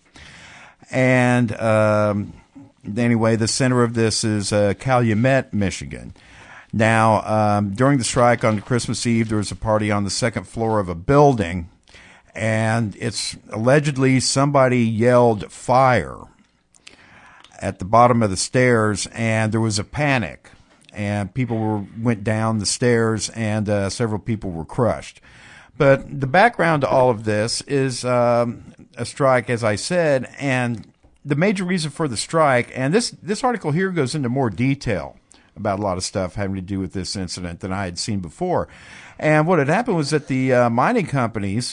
And um, anyway, the center of this is uh, Calumet, Michigan. Now, um, during the strike on Christmas Eve, there was a party on the second floor of a building, and it's allegedly somebody yelled fire at the bottom of the stairs, and there was a panic, and people were went down the stairs, and uh, several people were crushed. But the background to all of this is um, a strike, as I said, and the major reason for the strike, and this, this article here goes into more detail about a lot of stuff having to do with this incident than I had seen before. And what had happened was that the uh, mining companies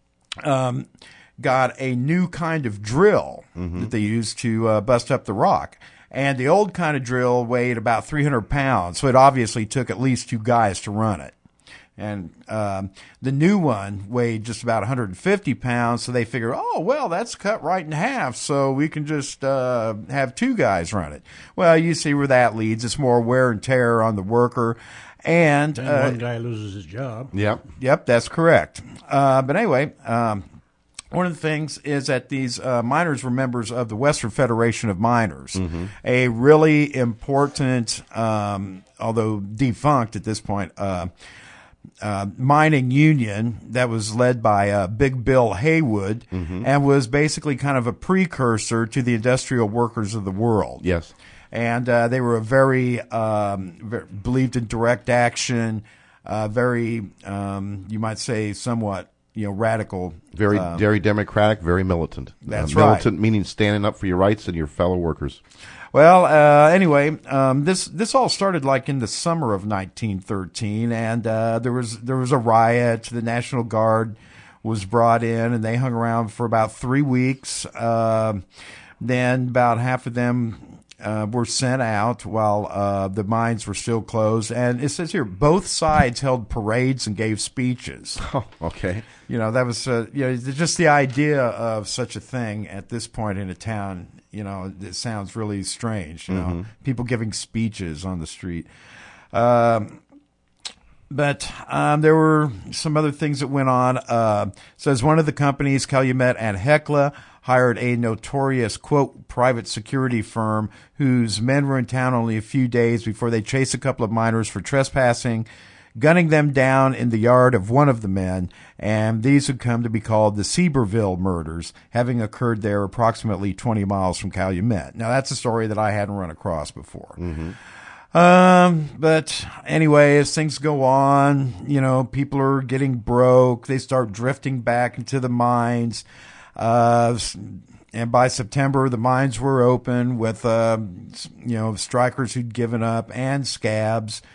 um, got a new kind of drill mm-hmm. that they used to uh, bust up the rock. And the old kind of drill weighed about three hundred pounds, so it obviously took at least two guys to run it. And um, the new one weighed just about one hundred fifty pounds, so they figured, oh, well, that's cut right in half, so we can just uh, have two guys run it. Well, you see where that leads. It's more wear and tear on the worker. And, and uh, one guy loses his job. Yep. Yep, that's correct. Uh, but anyway, um, one of the things is that these uh, miners were members of the Western Federation of Miners, mm-hmm. a really important, um, although defunct at this point, uh, Uh, mining union that was led by uh, Big Bill Haywood mm-hmm. and was basically kind of a precursor to the industrial workers of the world. Yes. And uh, they were a very, um, very believed in direct action, uh, very, um, you might say, somewhat, you know, radical. Very, um, very democratic, very militant. That's uh, right. Militant meaning standing up for your rights and your fellow workers. Well, uh, anyway, um, this, this all started like in the summer of nineteen thirteen, and, uh, there was, there was a riot. The National Guard was brought in, and they hung around for about three weeks. Uh, then about half of them, uh, were sent out while, uh, the mines were still closed. And it says here, both sides held parades and gave speeches. Oh, okay. You know, that was, uh, you know, just the idea of such a thing at this point in a town. You know, it sounds really strange, you know, mm-hmm. people giving speeches on the street. Um, but um, there were some other things that went on. Uh, says one of the companies, Calumet and Hecla, hired a notorious, quote, private security firm whose men were in town only a few days before they chased a couple of miners for trespassing, gunning them down in the yard of one of the men, and these would come to be called the Seaberville murders, having occurred there approximately twenty miles from Calumet. Now, that's a story that I hadn't run across before. Mm-hmm. Um, but anyway, as things go on, you know, people are getting broke. They start drifting back into the mines. Uh, and by September, the mines were open with, uh, you know, strikers who'd given up and scabs.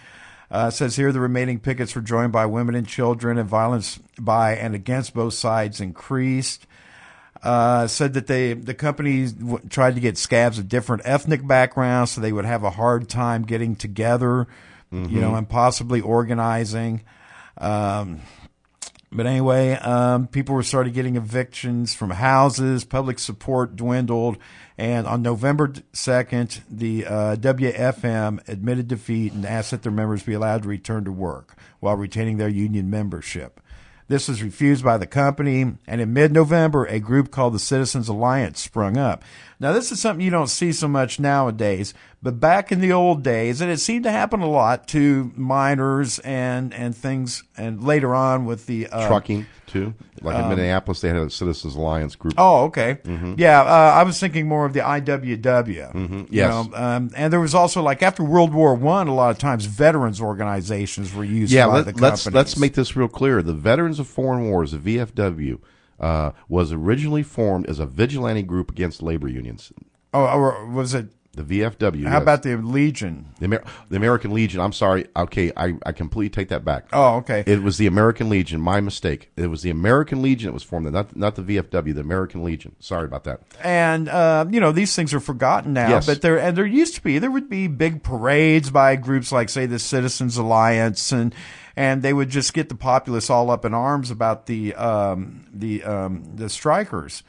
Uh, it says here the remaining pickets were joined by women and children, and violence by and against both sides increased. Uh, said that they the company w- tried to get scabs of different ethnic backgrounds, so they would have a hard time getting together, mm-hmm. you know, and possibly organizing. Um, but anyway, um, people were started getting evictions from houses. Public support dwindled. And on November second, the uh, W F M admitted defeat and asked that their members be allowed to return to work while retaining their union membership. This was refused by the company, and in mid-November, a group called the Citizens Alliance sprung up. Now, this is something you don't see so much nowadays, but back in the old days, and it seemed to happen a lot to miners and, and things, and later on with the... Uh, Trucking, too. Like in um, Minneapolis, they had a Citizens Alliance group. Oh, okay. Mm-hmm. Yeah, uh, I was thinking more of the I W W. Mm-hmm. Yes. You know, um, and there was also, like, after World War One, a lot of times veterans organizations were used yeah, by let, the companies. let's let's make this real clear. The Veterans of Foreign Wars, the V F W, uh, was originally formed as a vigilante group against labor unions. Oh, or was it? The V F W. How yes. about the Legion? The, Amer- the American Legion. I'm sorry. Okay, I, I completely take that back. Oh, okay. It was the American Legion. My mistake. It was the American Legion that was formed, not not the V F W. The American Legion. Sorry about that. And uh, you know, these things are forgotten now. Yes. But there and there used to be there would be big parades by groups like, say, the Citizens Alliance, and and they would just get the populace all up in arms about the um, the um, the strikers.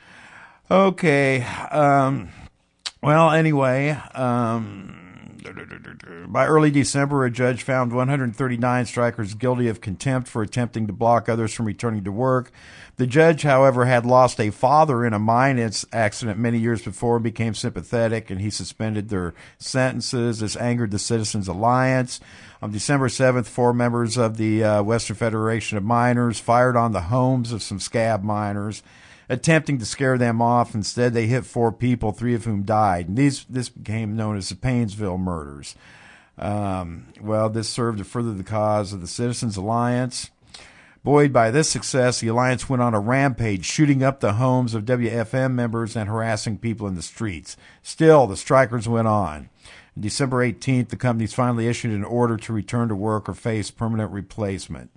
Okay. Um, Well, anyway, um, by early December, a judge found one hundred thirty-nine strikers guilty of contempt for attempting to block others from returning to work. The judge, however, had lost a father in a mine accident many years before and became sympathetic, and he suspended their sentences. This angered the Citizens Alliance. On December seventh, four members of the uh, Western Federation of Miners fired on the homes of some scab miners, attempting to scare them off. Instead, they hit four people, three of whom died. And these this became known as the Paynesville murders. Um, well, this served to further the cause of the Citizens Alliance. Buoyed by this success, the Alliance went on a rampage, shooting up the homes of W F M members and harassing people in the streets. Still, the strikers went on. On December eighteenth, the companies finally issued an order to return to work or face permanent replacement.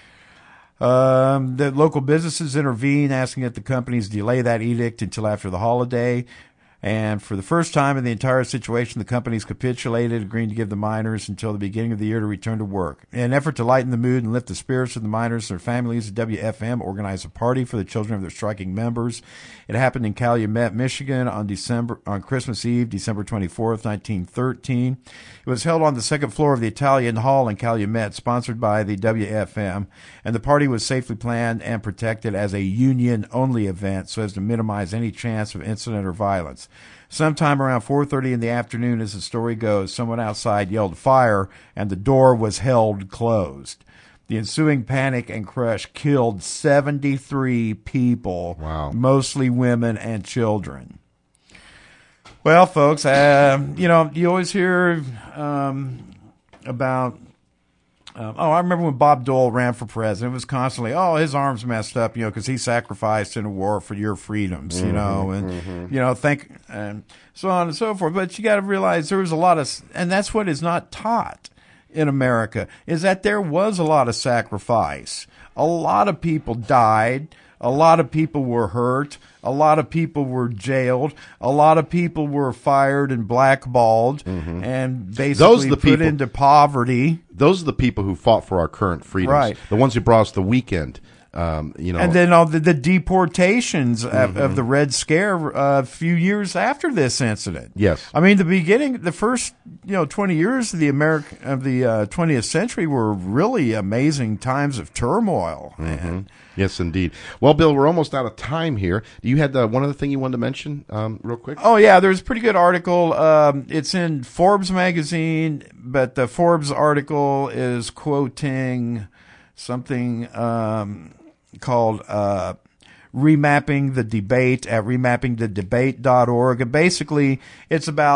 Um, the local businesses intervened, asking that the companies delay that edict until after the holiday. And for the first time in the entire situation, the companies capitulated, agreeing to give the miners until the beginning of the year to return to work. In an effort to lighten the mood and lift the spirits of the miners and their families, the W F M organized a party for the children of their striking members. It happened in Calumet, Michigan on December on Christmas Eve, December twenty-fourth, nineteen thirteen. It was held on the second floor of the Italian Hall in Calumet, sponsored by the W F M, and the party was safely planned and protected as a union-only event so as to minimize any chance of incident or violence. Sometime around four thirty in the afternoon, as the story goes, someone outside yelled fire, and the door was held closed. The ensuing panic and crush killed seventy-three people, wow. Mostly women and children. Well, folks, uh, you know, you always hear um, about... Um, oh, I remember when Bob Dole ran for president. It was constantly, oh, his arm's messed up, you know, because he sacrificed in a war for your freedoms, you mm-hmm, know, and, mm-hmm. you know, think, and so on and so forth. But you got to realize there was a lot of, and that's what is not taught in America, is that there was a lot of sacrifice. A lot of people died. A lot of people were hurt. A lot of people were jailed. A lot of people were fired and blackballed mm-hmm. and basically those are the put people, into poverty. Those are the people who fought for our current freedoms. Right. The ones who brought us the weekend. Um, you know, and then all the, the deportations mm-hmm. of, of the Red Scare uh, a few years after this incident. Yes, I mean the beginning, the first you know twenty years of the American of the uh, twentieth century were really amazing times of turmoil. Mm-hmm. Yes, indeed. Well, Bill, we're almost out of time here. You had uh, one other thing you wanted to mention, um, real quick. Oh yeah, there's a pretty good article. Um, it's in Forbes magazine, but the Forbes article is quoting something. Um, called uh, Remapping the Debate at remapping the debate dot org. And basically, it's about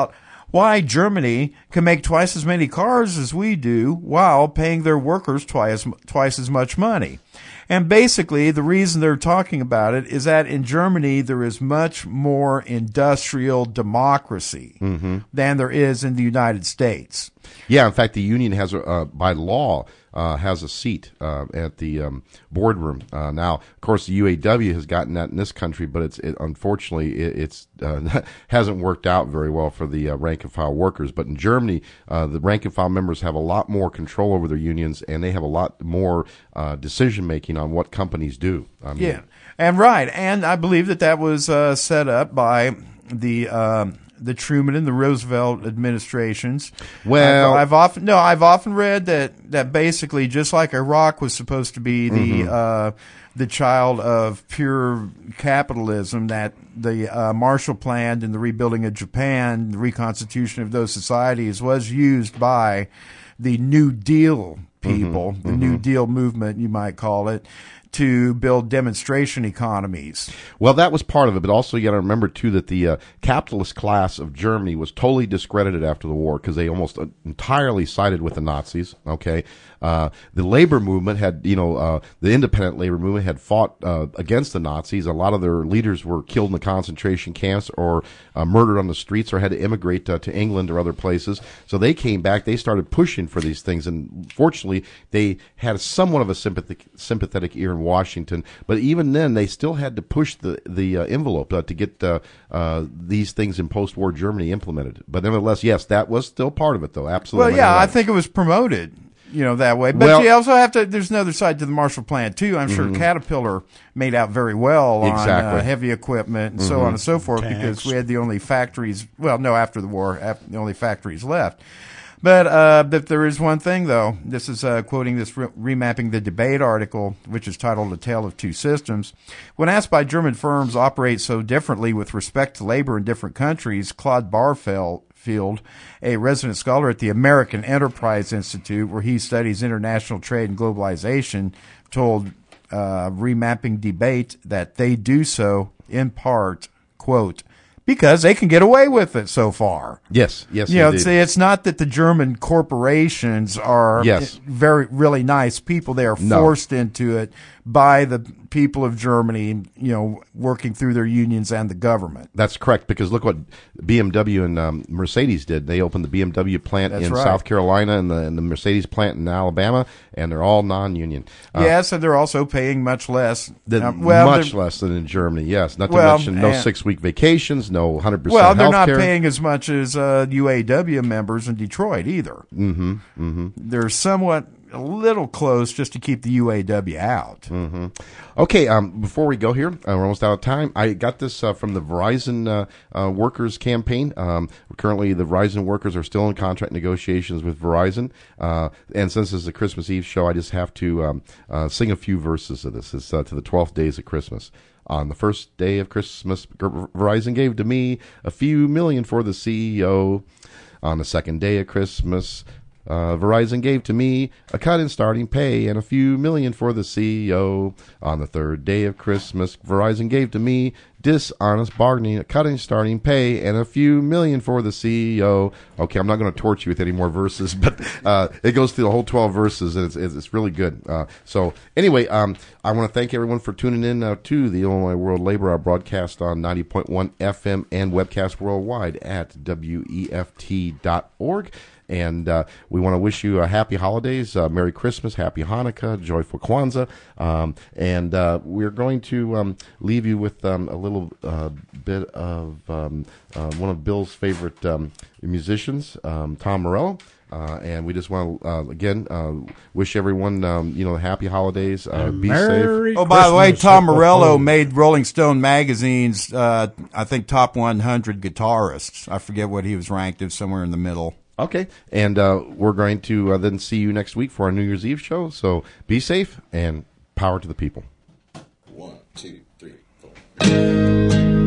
why Germany can make twice as many cars as we do while paying their workers twice, twice as much money. And basically, the reason they're talking about it is that in Germany, there is much more industrial democracy Mm-hmm. than there is in the United States. Yeah, in fact, the union has, a, uh, by law, uh, has a seat uh, at the um, boardroom. Uh, now, of course, the U A W has gotten that in this country, but it's it, unfortunately it it's, uh, hasn't worked out very well for the uh, rank and file workers. But in Germany, uh, the rank and file members have a lot more control over their unions, and they have a lot more uh, decision making on what companies do. I mean, Yeah, and right, and I believe that that was uh, set up by the um, the Truman and the Roosevelt administrations. Well, I've, I've often no, I've often read that that basically just like Iraq was supposed to be the Mm-hmm. uh, the child of pure capitalism, that the uh, Marshall Plan and the rebuilding of Japan, the reconstitution of those societies, was used by the New Deal people, Mm-hmm. the New Deal movement, you might call it, to build demonstration economies. Well, that was part of it, but also you got to remember too that the uh, capitalist class of Germany was totally discredited after the war because they almost uh, entirely sided with the Nazis. Okay, uh, the labor movement had, you know, uh, the independent labor movement had fought uh, against the Nazis. A lot of their leaders were killed in the concentration camps or uh, murdered on the streets or had to immigrate uh, to England or other places. So they came back. They started pushing for these things, and fortunately, they had somewhat of a sympathetic sympathetic ear in Washington, but even then, they still had to push the the uh, envelope uh, to get uh, uh, these things in post-war Germany implemented. But nevertheless, yes, that was still part of it, though. Absolutely. Well, yeah, right. I think it was promoted, you know, that way. But Well- you also have to. There's another side to the Marshall Plan too. I'm sure Caterpillar made out very well on Exactly. uh, heavy equipment and so on and so forth Tanks. because we had the only factories. Well, no, after the war, af- the only factories left. But uh, but there is one thing, though. This is uh, quoting this re- Remapping the Debate article, which is titled A Tale of Two Systems. When asked why German firms operate so differently with respect to labor in different countries, Claude Barfield, a resident scholar at the American Enterprise Institute, where he studies international trade and globalization, told uh, Remapping Debate that they do so in part, quote, because they can get away with it so far. Yes, yes, You know, indeed. it's, it's not that the German corporations are Yes. very, really nice people. They are No. forced into it by the people of Germany, you know, working through their unions and the government. That's correct, because look what B M W and um, Mercedes did. They opened the B M W plant That's in right. South Carolina and the, and the Mercedes plant in Alabama, and they're all non-union. Uh, yes, and they're also paying much less. than- Uh, well, much they're- less than in Germany, yes. Not to Well, mention no and- six-week vacations, no one hundred percent Well, they're not healthcare. paying as much as uh, U A W members in Detroit either. Mm-hmm. Mm-hmm. They're somewhat a little close just to keep the U A W out. Mm-hmm. Okay, um, before we go here, uh, we're almost out of time. I got this uh, from the Verizon uh, uh, workers campaign. Um, currently, the Verizon workers are still in contract negotiations with Verizon. Uh, and since this is a Christmas Eve show, I just have to um, uh, sing a few verses of this. It's uh, to the twelfth days of Christmas. On the first day of Christmas, Verizon gave to me a few million for the C E O. On the second day of Christmas, Uh, Verizon gave to me a cut in starting pay and a few million for the C E O. On the third day of Christmas, Verizon gave to me dishonest bargaining, a cut in starting pay, and a few million for the C E O. Okay, I'm not going to torture you with any more verses, but uh, it goes through the whole twelve verses, and it's, it's really good. Uh, so anyway, um, I want to thank everyone for tuning in uh, to the Illinois World Labor Hour broadcast on ninety point one F M and webcast worldwide at W E F T dot org. And uh, we want to wish you a happy holidays, uh, Merry Christmas, Happy Hanukkah, Joyful Kwanzaa. Um, and uh, we're going to um, leave you with um, a little uh, bit of um, uh, one of Bill's favorite um, musicians, um, Tom Morello. Uh, and we just want to, uh, again, uh, wish everyone, um, you know, happy holidays. Uh, be Merry safe. Oh, by the way, Christmas, Tom ho, ho, Morello ho. made Rolling Stone magazine's, uh, I think, top one hundred guitarists. I forget what he was ranked. It was somewhere in the middle. Okay, and uh, we're going to uh, then see you next week for our New Year's Eve show. So be safe and power to the people. One, two, three, four.